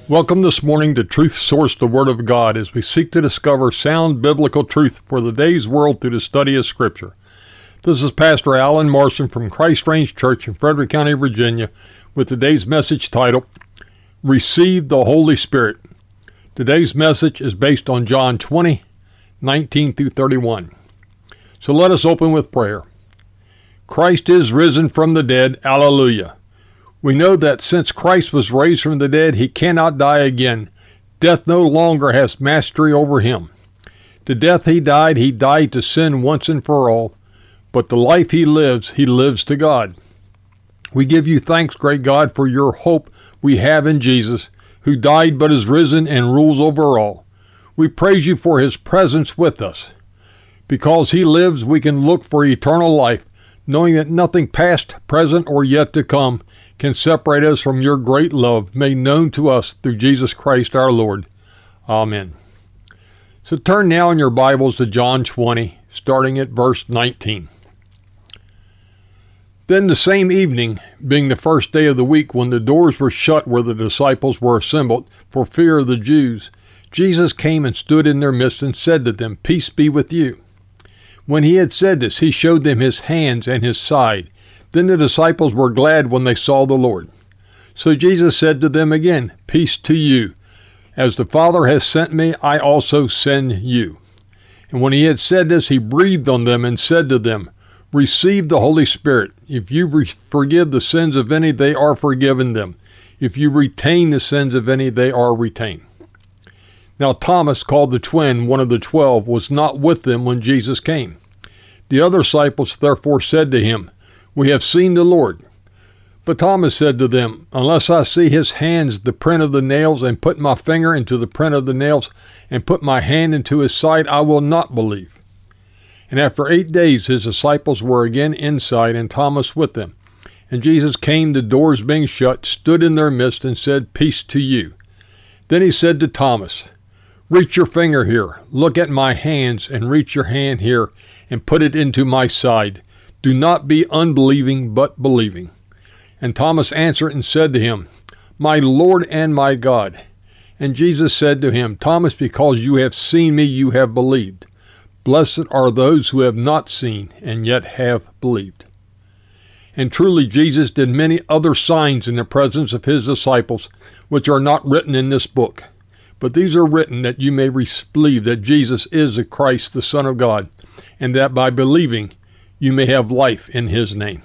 Welcome this morning to Truth Source, the Word of God, as we seek to discover sound biblical truth for the day's world through the study of Scripture. This is Pastor Alan Marson from Christ Range Church in Frederick County, Virginia, with today's message titled, Receive the Holy Spirit. Today's message is based on John 20, 19 through 31. So let us open with prayer. Christ is risen from the dead. Alleluia. We know that since Christ was raised from the dead, he cannot die again. Death no longer has mastery over him. The death he died to sin once and for all. But the life he lives to God. We give you thanks, great God, for your hope we have in Jesus, who died but is risen and rules over all. We praise you for his presence with us. Because he lives, we can look for eternal life, knowing that nothing past, present, or yet to come can separate us from your great love made known to us through Jesus Christ our Lord. Amen. So turn now in your Bibles to John 20, starting at verse 19. Then the same evening, being the first day of the week, when the doors were shut where the disciples were assembled for fear of the Jews, Jesus came and stood in their midst and said to them, Peace be with you. When he had said this, he showed them his hands and his side. Then the disciples were glad when they saw the Lord. So Jesus said to them again, Peace to you. As the Father has sent me, I also send you. And when he had said this, he breathed on them and said to them, Receive the Holy Spirit. If you forgive the sins of any, they are forgiven them. If you retain the sins of any, they are retained. Now Thomas, called the twin, one of the 12, was not with them when Jesus came. The other disciples therefore said to him, We have seen the Lord. But Thomas said to them, Unless I see his hands, the print of the nails, and put my finger into the print of the nails, and put my hand into his side, I will not believe. And after 8 days his disciples were again inside, and Thomas with them. And Jesus came, the doors being shut, stood in their midst, and said, Peace to you. Then he said to Thomas, Reach your finger here, look at my hands, and reach your hand here, and put it into my side. Do not be unbelieving, but believing. And Thomas answered and said to him, My Lord and my God. And Jesus said to him, Thomas, because you have seen me, you have believed. Blessed are those who have not seen, and yet have believed. And truly Jesus did many other signs in the presence of his disciples, which are not written in this book. But these are written that you may believe that Jesus is the Christ, the Son of God, and that by believing you may have life in his name.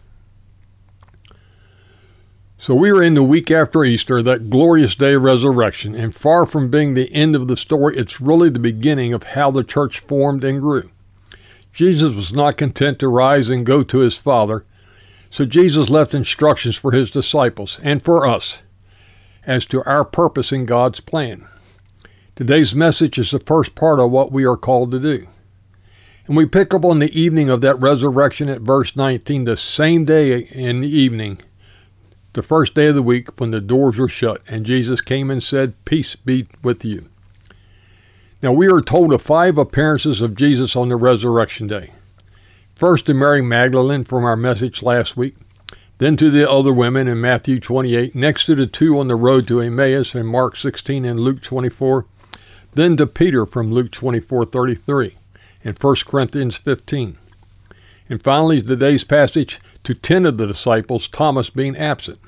So we are in the week after Easter, that glorious day of resurrection, and far from being the end of the story, it's really the beginning of how the church formed and grew. Jesus was not content to rise and go to his Father, so Jesus left instructions for his disciples and for us as to our purpose in God's plan. Today's message is the first part of what we are called to do. And we pick up on the evening of that resurrection at verse 19, the same day in the evening, the first day of the week, when the doors were shut, and Jesus came and said, Peace be with you. Now we are told of 5 appearances of Jesus on the resurrection day. First to Mary Magdalene from our message last week, then to the other women in Matthew 28, next to the 2 on the road to Emmaus in Mark 16 and Luke 24, then to Peter from Luke 24:33 and 1 Corinthians 15. And finally, today's passage to 10 of the disciples, Thomas being absent.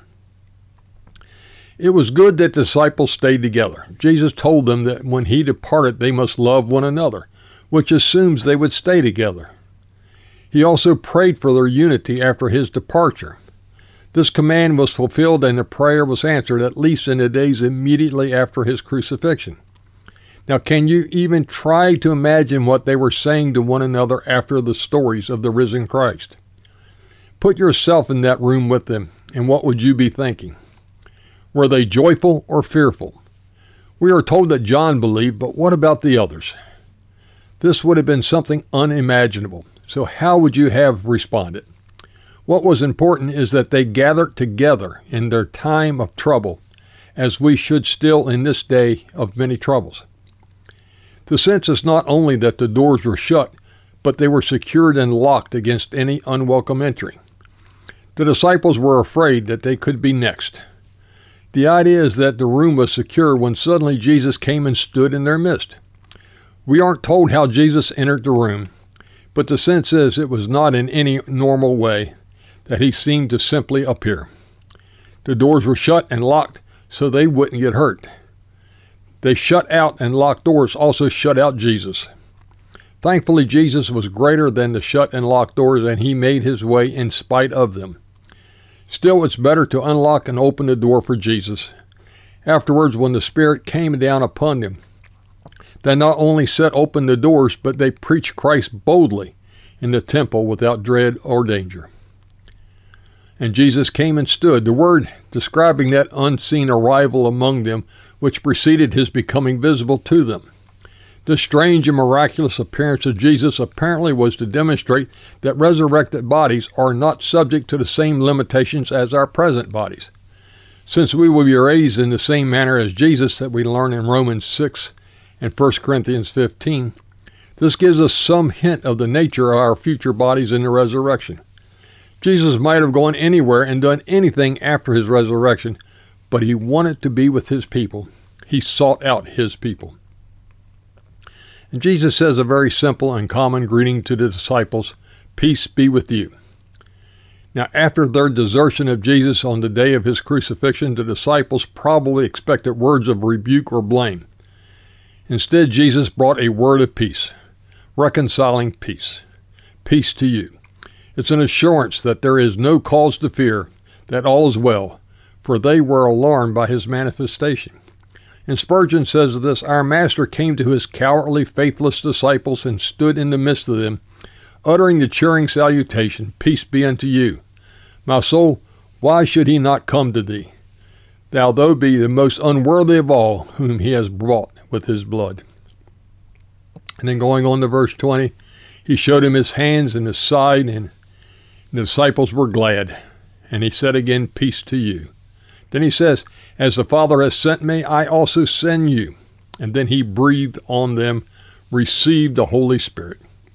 It was good that the disciples stayed together. Jesus told them that when he departed, they must love one another, which assumes they would stay together. He also prayed for their unity after his departure. This command was fulfilled and the prayer was answered at least in the days immediately after his crucifixion. Now, can you even try to imagine what they were saying to one another after the stories of the risen Christ? Put yourself in that room with them, and what would you be thinking? Were they joyful or fearful? We are told that John believed, but what about the others? This would have been something unimaginable. So how would you have responded? What was important is that they gathered together in their time of trouble, as we should still in this day of many troubles. The sense is not only that the doors were shut, but they were secured and locked against any unwelcome entry. The disciples were afraid that they could be next. The idea is that the room was secure when suddenly Jesus came and stood in their midst. We aren't told how Jesus entered the room, but the sense is it was not in any normal way, that he seemed to simply appear. The doors were shut and locked so they wouldn't get hurt. They shut out and locked doors also shut out Jesus. Thankfully, Jesus was greater than the shut and locked doors, and he made his way in spite of them. Still, it's better to unlock and open the door for Jesus. Afterwards, when the Spirit came down upon them, they not only set open the doors, but they preached Christ boldly in the temple without dread or danger. And Jesus came and stood, the word describing that unseen arrival among them, which preceded his becoming visible to them. This strange and miraculous appearance of Jesus apparently was to demonstrate that resurrected bodies are not subject to the same limitations as our present bodies. Since we will be raised in the same manner as Jesus that we learn in Romans 6 and 1 Corinthians 15, this gives us some hint of the nature of our future bodies in the resurrection. Jesus might have gone anywhere and done anything after his resurrection, but he wanted to be with his people. He sought out his people. And Jesus says a very simple and common greeting to the disciples, "Peace be with you." Now, after their desertion of Jesus on the day of his crucifixion, the disciples probably expected words of rebuke or blame. Instead, Jesus brought a word of peace, reconciling peace. Peace to you. It's an assurance that there is no cause to fear, that all is well, for they were alarmed by his manifestation. And Spurgeon says of this, "Our Master came to his cowardly, faithless disciples and stood in the midst of them, uttering the cheering salutation, 'Peace be unto you.' My soul, why should he not come to thee? Thou though be the most unworthy of all whom he has bought with his blood." And then going on to verse 20, he showed him his hands and his side, and the disciples were glad. And he said again, "Peace to you." Then he says, "As the Father has sent me, I also send you." And then he breathed on them, received the Holy Spirit.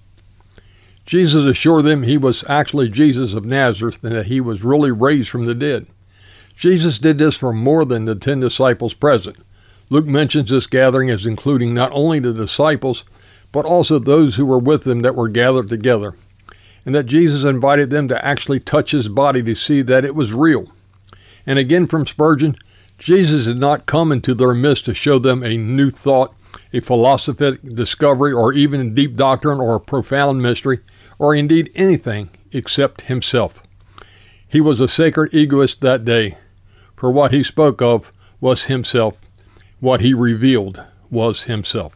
Jesus assured them he was actually Jesus of Nazareth and that he was really raised from the dead. Jesus did this for more than the 10 disciples present. Luke mentions this gathering as including not only the disciples, but also those who were with them that were gathered together, and that Jesus invited them to actually touch his body to see that it was real. And again from Spurgeon, Jesus did not come into their midst to show them a new thought, a philosophic discovery, or even a deep doctrine or a profound mystery, or indeed anything except himself. He was a sacred egoist that day, for what he spoke of was himself. What he revealed was himself.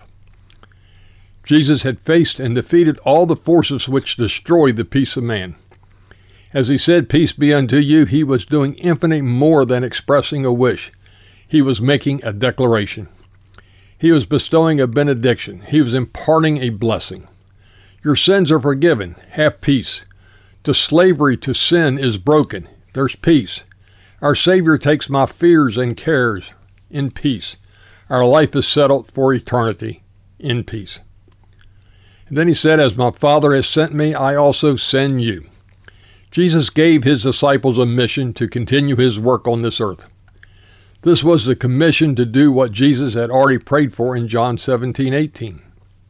Jesus had faced and defeated all the forces which destroy the peace of man. As he said, "Peace be unto you," he was doing infinitely more than expressing a wish. He was making a declaration. He was bestowing a benediction. He was imparting a blessing. Your sins are forgiven. Have peace. The slavery to sin is broken. There's peace. Our Savior takes my fears and cares in peace. Our life is settled for eternity in peace. And then he said, "As my Father has sent me, I also send you." Jesus gave his disciples a mission to continue his work on this earth. This was the commission to do what Jesus had already prayed for in John 17:18.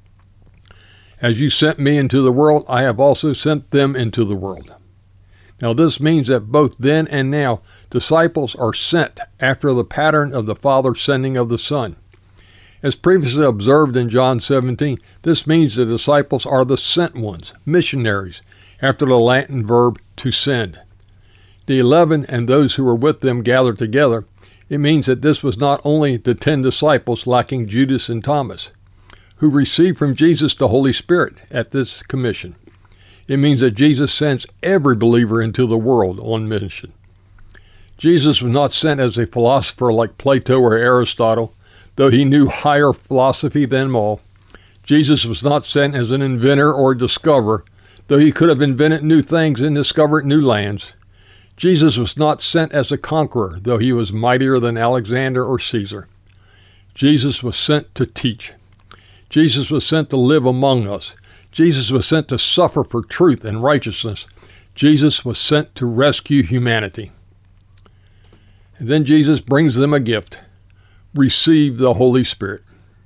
"As you sent me into the world, I have also sent them into the world." Now this means that both then and now, disciples are sent after the pattern of the Father sending of the Son. As previously observed in John 17, this means the disciples are the sent ones, missionaries, after the Latin verb to send. The 11 and those who were with them gathered together. It means that this was not only the 10 disciples lacking Judas and Thomas, who received from Jesus the Holy Spirit at this commission. It means that Jesus sends every believer into the world on mission. Jesus was not sent as a philosopher like Plato or Aristotle, though he knew higher philosophy than them all. Jesus was not sent as an inventor or discoverer, though he could have invented new things and discovered new lands. Jesus was not sent as a conqueror, though he was mightier than Alexander or Caesar. Jesus was sent to teach. Jesus was sent to live among us. Jesus was sent to suffer for truth and righteousness. Jesus was sent to rescue humanity. And then Jesus brings them a gift. Receive the Holy Spirit.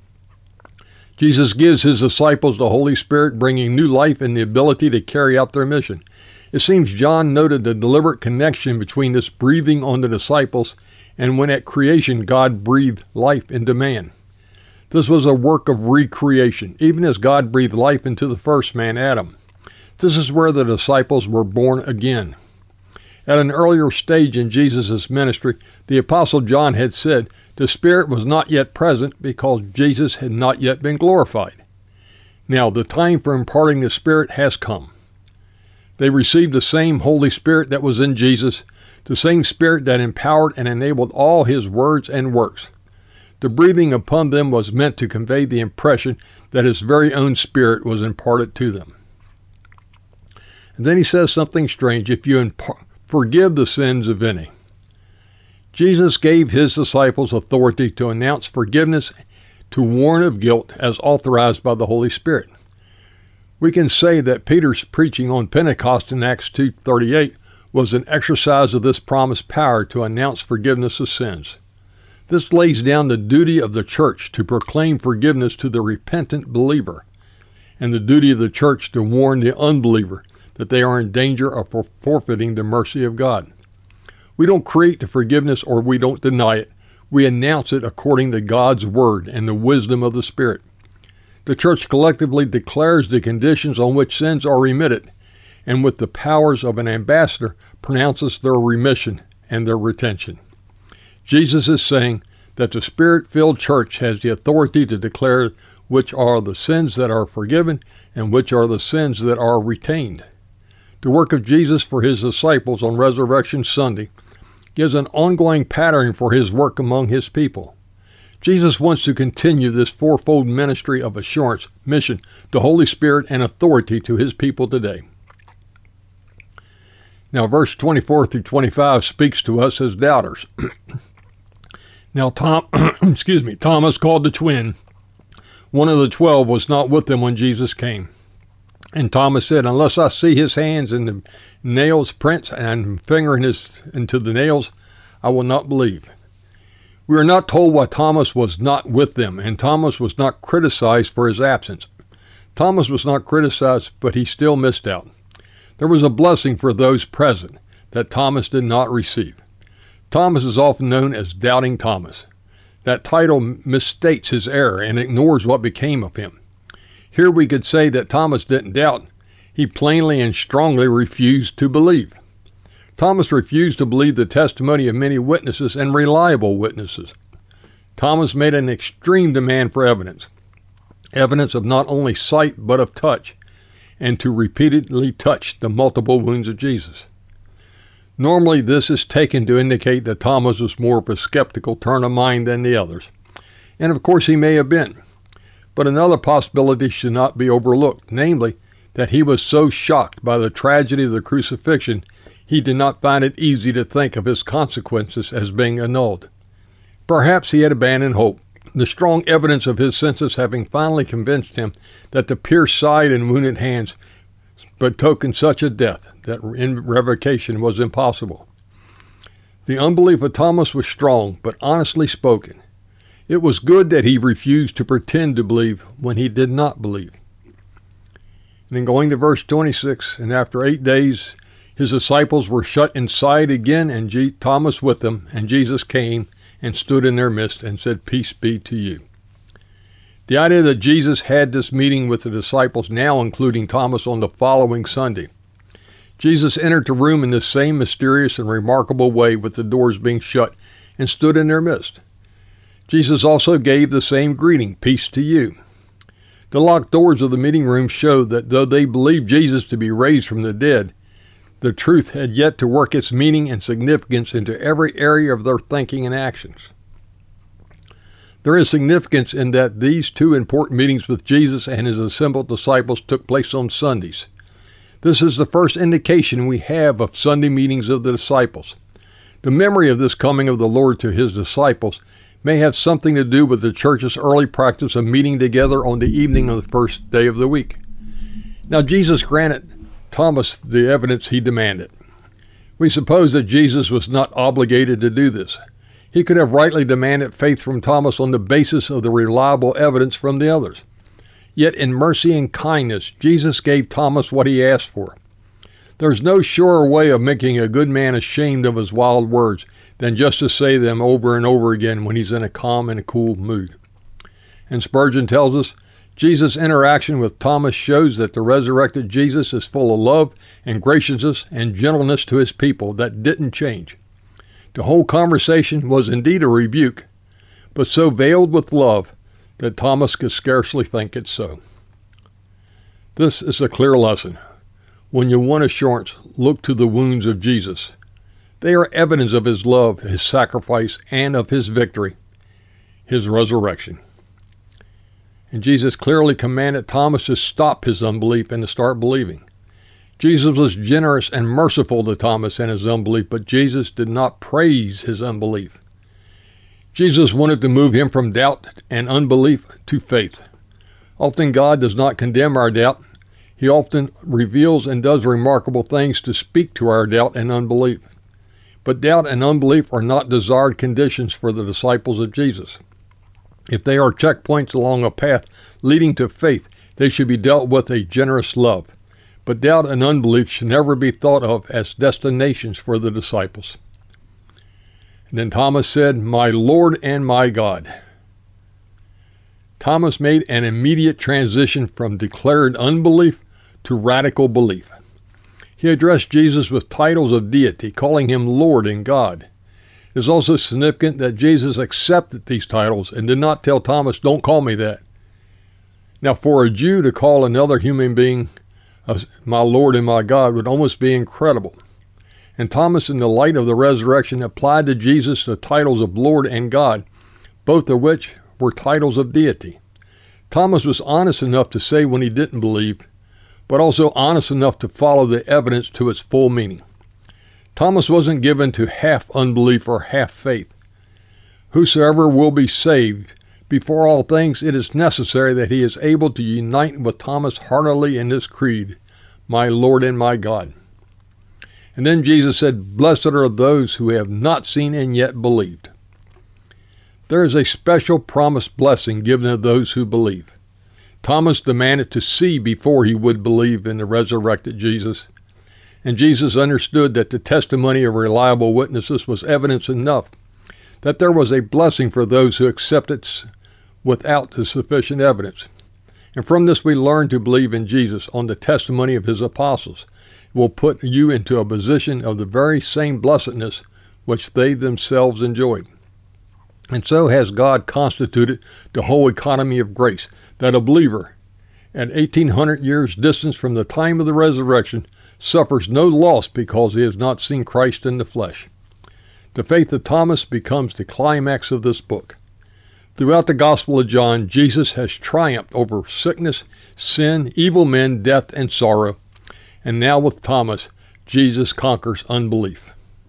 Jesus gives his disciples the Holy Spirit, bringing new life and the ability to carry out their mission. It seems John noted the deliberate connection between this breathing on the disciples and when at creation God breathed life into man. This was a work of recreation, even as God breathed life into the first man, Adam. This is where the disciples were born again. At an earlier stage in Jesus' ministry, the Apostle John had said the Spirit was not yet present because Jesus had not yet been glorified. Now, the time for imparting the Spirit has come. They received the same Holy Spirit that was in Jesus, the same Spirit that empowered and enabled all his words and works. The breathing upon them was meant to convey the impression that his very own Spirit was imparted to them. And then he says something strange, if you forgive the sins of any. Jesus gave his disciples authority to announce forgiveness, to warn of guilt as authorized by the Holy Spirit. We can say that Peter's preaching on Pentecost in Acts 2:38 was an exercise of this promised power to announce forgiveness of sins. This lays down the duty of the church to proclaim forgiveness to the repentant believer, and the duty of the church to warn the unbeliever that they are in danger of forfeiting the mercy of God. We don't create the forgiveness or we don't deny it. We announce it according to God's word and the wisdom of the Spirit. The church collectively declares the conditions on which sins are remitted, and with the powers of an ambassador pronounces their remission and their retention. Jesus is saying that the Spirit-filled church has the authority to declare which are the sins that are forgiven and which are the sins that are retained. The work of Jesus for his disciples on Resurrection Sunday gives an ongoing pattern for his work among his people. Jesus wants to continue this fourfold ministry of assurance, mission, the Holy Spirit, and authority to his people today. Now, verse 24 through 25 speaks to us as doubters. Now, Thomas, called the twin, one of the 12, was not with them when Jesus came. And Thomas said, unless I see his hands and the nails prints and finger into the nails, I will not believe. We are not told why Thomas was not with them, and Thomas was not criticized for his absence. Thomas was not criticized, but he still missed out. There was a blessing for those present that Thomas did not receive. Thomas is often known as Doubting Thomas. That title misstates his error and ignores what became of him. Here we could say that Thomas didn't doubt. He plainly and strongly refused to believe. Thomas refused to believe the testimony of many witnesses and reliable witnesses. Thomas made an extreme demand for evidence of not only sight but of touch, and to repeatedly touch the multiple wounds of Jesus. Normally, this is taken to indicate that Thomas was more of a skeptical turn of mind than the others. And of course he may have been. But another possibility should not be overlooked, namely, that he was so shocked by the tragedy of the crucifixion, he did not find it easy to think of his consequences as being annulled. Perhaps he had abandoned hope, the strong evidence of his senses having finally convinced him that the pierced side and wounded hands betokened such a death that revocation was impossible. The unbelief of Thomas was strong, but honestly spoken. It was good that he refused to pretend to believe when he did not believe. And then going to verse 26, and after 8 days, his disciples were shut inside again, and Thomas with them, and Jesus came and stood in their midst and said, "Peace be to you." The idea that Jesus had this meeting with the disciples, now including Thomas, on the following Sunday. Jesus entered the room in the same mysterious and remarkable way, with the doors being shut, and stood in their midst. Jesus also gave the same greeting, "Peace to you." The locked doors of the meeting room showed that though they believed Jesus to be raised from the dead, the truth had yet to work its meaning and significance into every area of their thinking and actions. There is significance in that these two important meetings with Jesus and his assembled disciples took place on Sundays. This is the first indication we have of Sunday meetings of the disciples. The memory of this coming of the Lord to his disciples may have something to do with the church's early practice of meeting together on the evening of the first day of the week. Now, Jesus granted Thomas the evidence he demanded. We suppose that Jesus was not obligated to do this. He could have rightly demanded faith from Thomas on the basis of the reliable evidence from the others. Yet in mercy and kindness, Jesus gave Thomas what he asked for. There's no surer way of making a good man ashamed of his wild words than just to say them over and over again when he's in a calm and a cool mood. And Spurgeon tells us, Jesus' interaction with Thomas shows that the resurrected Jesus is full of love and graciousness and gentleness to his people that didn't change. The whole conversation was indeed a rebuke, but so veiled with love that Thomas could scarcely think it so. This is a clear lesson. When you want assurance, look to the wounds of Jesus. They are evidence of his love, his sacrifice, and of his victory, his resurrection. And Jesus clearly commanded Thomas to stop his unbelief and to start believing. Jesus was generous and merciful to Thomas and his unbelief, but Jesus did not praise his unbelief. Jesus wanted to move him from doubt and unbelief to faith. Often God does not condemn our doubt. He often reveals and does remarkable things to speak to our doubt and unbelief. But doubt and unbelief are not desired conditions for the disciples of Jesus. If they are checkpoints along a path leading to faith, they should be dealt with a generous love. But doubt and unbelief should never be thought of as destinations for the disciples. And then Thomas said, "My Lord and my God." Thomas made an immediate transition from declared unbelief to radical belief. He addressed Jesus with titles of deity, calling him Lord and God. It is also significant that Jesus accepted these titles and did not tell Thomas, "Don't call me that." Now, for a Jew to call another human being my Lord and my God would almost be incredible. And Thomas, in the light of the resurrection, applied to Jesus the titles of Lord and God, both of which were titles of deity. Thomas was honest enough to say when he didn't believe, but also honest enough to follow the evidence to its full meaning. Thomas wasn't given to half unbelief or half faith. Whosoever will be saved, before all things it is necessary that he is able to unite with Thomas heartily in this creed, "My Lord and my God." And then Jesus said, "Blessed are those who have not seen and yet believed." There is a special promised blessing given to those who believe. Thomas demanded to see before he would believe in the resurrected Jesus. And Jesus understood that the testimony of reliable witnesses was evidence enough that there was a blessing for those who accepted without the sufficient evidence. And from this we learn to believe in Jesus on the testimony of his apostles. It will put you into a position of the very same blessedness which they themselves enjoyed. And so has God constituted the whole economy of grace, that a believer, at 1800 years distance from the time of the resurrection, suffers no loss because he has not seen Christ in the flesh. The faith of Thomas becomes the climax of this book. Throughout the Gospel of John, Jesus has triumphed over sickness, sin, evil men, death, and sorrow. And now with Thomas, Jesus conquers unbelief.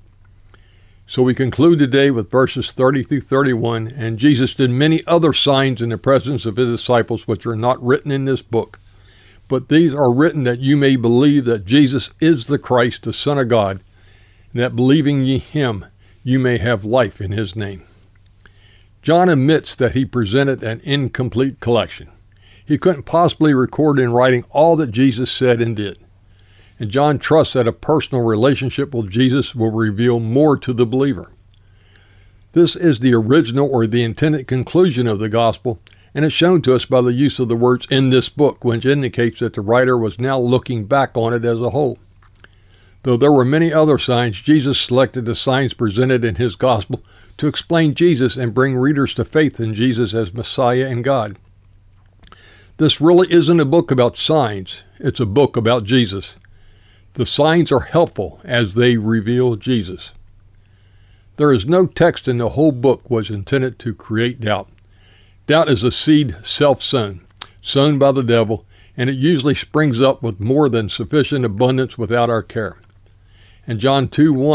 So we conclude today with verses 30 through 31, and Jesus did many other signs in the presence of his disciples which are not written in this book. But these are written that you may believe that Jesus is the Christ, the Son of God, and that believing ye him, you may have life in his name. John admits that he presented an incomplete collection. He couldn't possibly record in writing all that Jesus said and did. And John trusts that a personal relationship with Jesus will reveal more to the believer. This is the original or the intended conclusion of the gospel, and it's shown to us by the use of the words "in this book," which indicates that the writer was now looking back on it as a whole. Though there were many other signs, Jesus selected the signs presented in his gospel to explain Jesus and bring readers to faith in Jesus as Messiah and God. This really isn't a book about signs, it's a book about Jesus. The signs are helpful as they reveal Jesus. There is no text in the whole book was intended to create doubt. Doubt is a seed self-sown, sown by the devil, and it usually springs up with more than sufficient abundance without our care. And John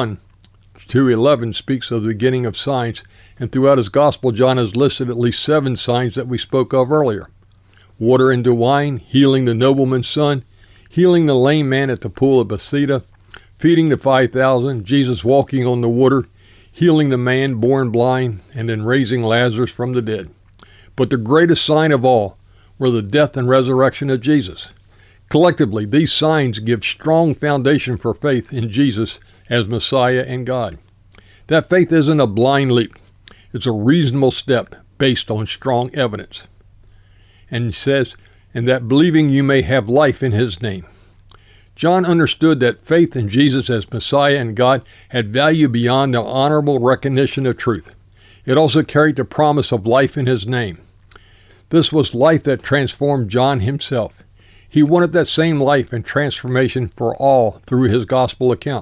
2:1-11 speaks of the beginning of signs, and throughout his gospel, John has listed at least 7 signs that we spoke of earlier. Water into wine, healing the nobleman's son, healing the lame man at the pool of Bethesda, feeding the 5,000, Jesus walking on the water, healing the man born blind, and then raising Lazarus from the dead. But the greatest sign of all were the death and resurrection of Jesus. Collectively, these signs give strong foundation for faith in Jesus as Messiah and God. That faith isn't a blind leap. It's a reasonable step based on strong evidence. And he says, and that believing you may have life in his name. John understood that faith in Jesus as Messiah and God had value beyond the honorable recognition of truth. It also carried the promise of life in his name. This was life that transformed John himself. He wanted that same life and transformation for all through his gospel account.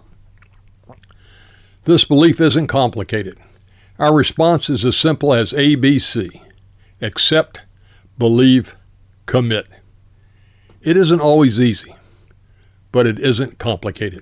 This belief isn't complicated. Our response is as simple as ABC. Accept, believe, commit. It isn't always easy, but it isn't complicated.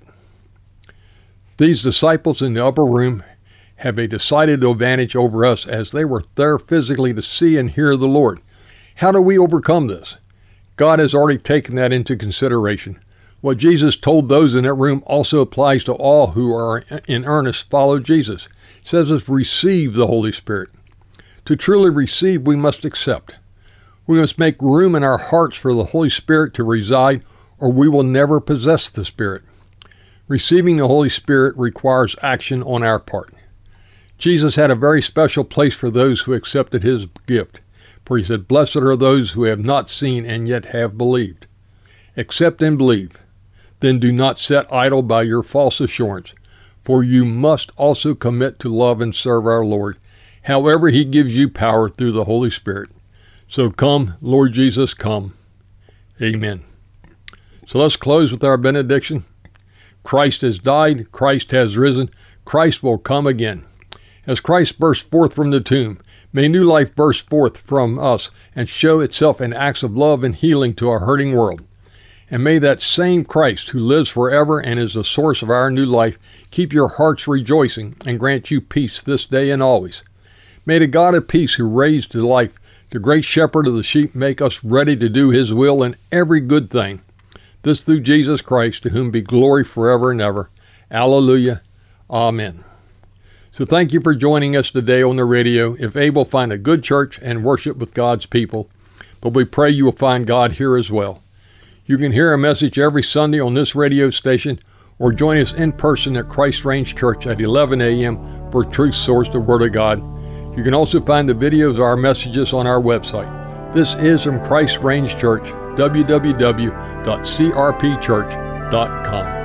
These disciples in the upper room have a decided advantage over us as they were there physically to see and hear the Lord. How do we overcome this? God has already taken that into consideration. What Jesus told those in that room also applies to all who are in earnest follow Jesus. It says us receive the Holy Spirit. To truly receive, we must accept. We must make room in our hearts for the Holy Spirit to reside, or we will never possess the Spirit. Receiving the Holy Spirit requires action on our part. Jesus had a very special place for those who accepted his gift, for he said, "Blessed are those who have not seen and yet have believed." Accept and believe. Then do not sit idle by your false assurance, for you must also commit to love and serve our Lord, however he gives you power through the Holy Spirit. So come, Lord Jesus, come. Amen. So let's close with our benediction. Christ has died, Christ has risen, Christ will come again. As Christ burst forth from the tomb, may new life burst forth from us and show itself in acts of love and healing to our hurting world. And may that same Christ who lives forever and is the source of our new life keep your hearts rejoicing and grant you peace this day and always. May the God of peace who raised to life the great shepherd of the sheep make us ready to do his will in every good thing. This through Jesus Christ, to whom be glory forever and ever. Alleluia. Amen. So thank you for joining us today on the radio. If able, find a good church and worship with God's people. But we pray you will find God here as well. You can hear a message every Sunday on this radio station or join us in person at Christ Range Church at 11 a.m. for Truth Source, the Word of God. You can also find the videos of our messages on our website. This is from Christ Range Church, www.crpchurch.com.